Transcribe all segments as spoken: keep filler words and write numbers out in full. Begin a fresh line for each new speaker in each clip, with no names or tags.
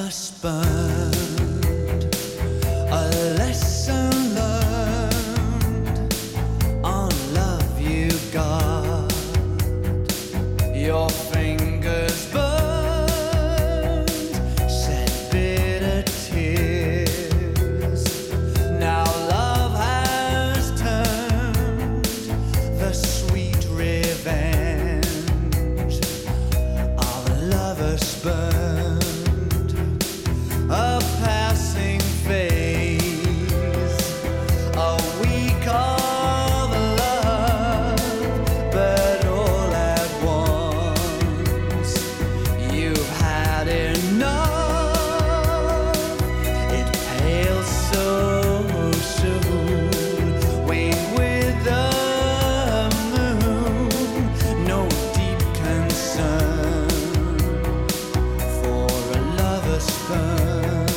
us burned, a lesson learned on love you got. Your fingers burned, shed bitter tears. Now love has turned the sweet revenge of lovers burned. A passing phase, a week of love, but all at once you've had enough. It pales so soon, wane with the moon. No deep concern for a lover's burn.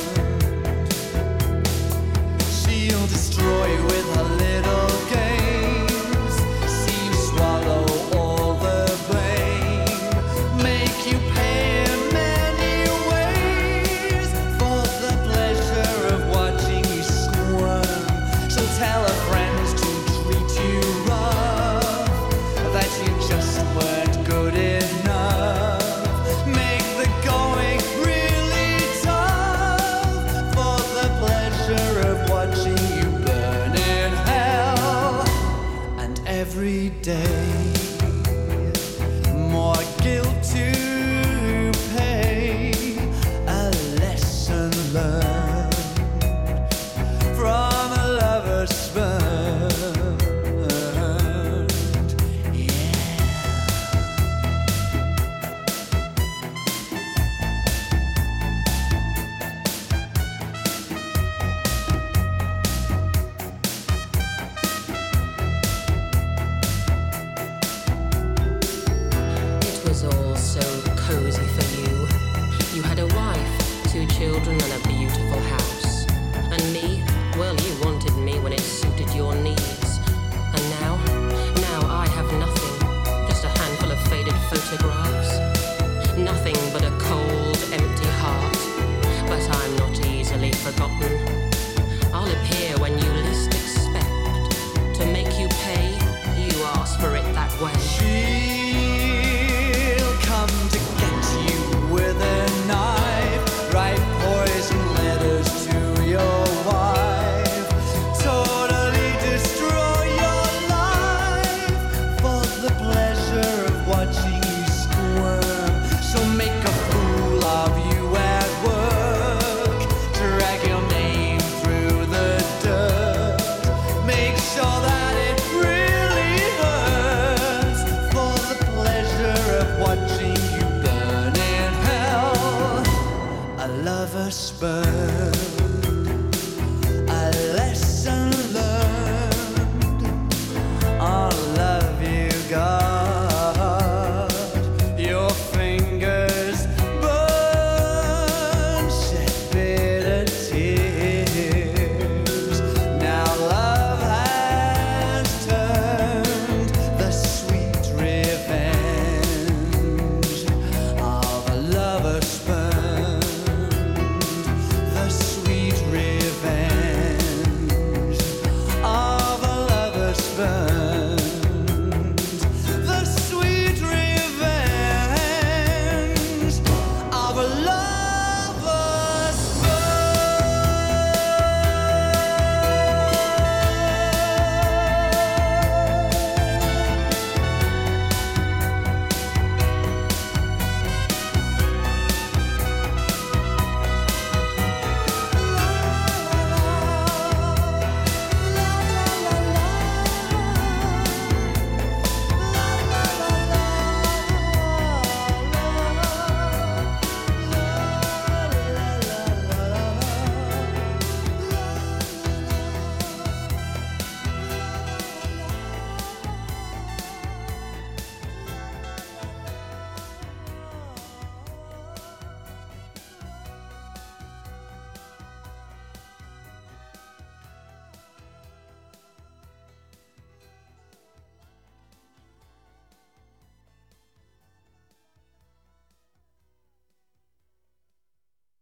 She'll destroy with her little games, see you swallow all the blame, make you pay in many ways for the pleasure of watching you squirm. She'll tell her friends to treat you rough, that you just weren't good enough, make the going really tough for the pleasure of watching you burn in hell. And every day more guilt to pay, a lesson learned from a lover's burned. Yeah.
It was all so cozy for you. You had a wife, two children and a beautiful house. And me, well, you wanted me when it suited your needs. And now, now I have nothing, just a handful of faded photographs. Nothing but a cold, empty heart. But I'm not easily forgotten. I'll appear when you least expect. To make you pay, you ask for it that way.
She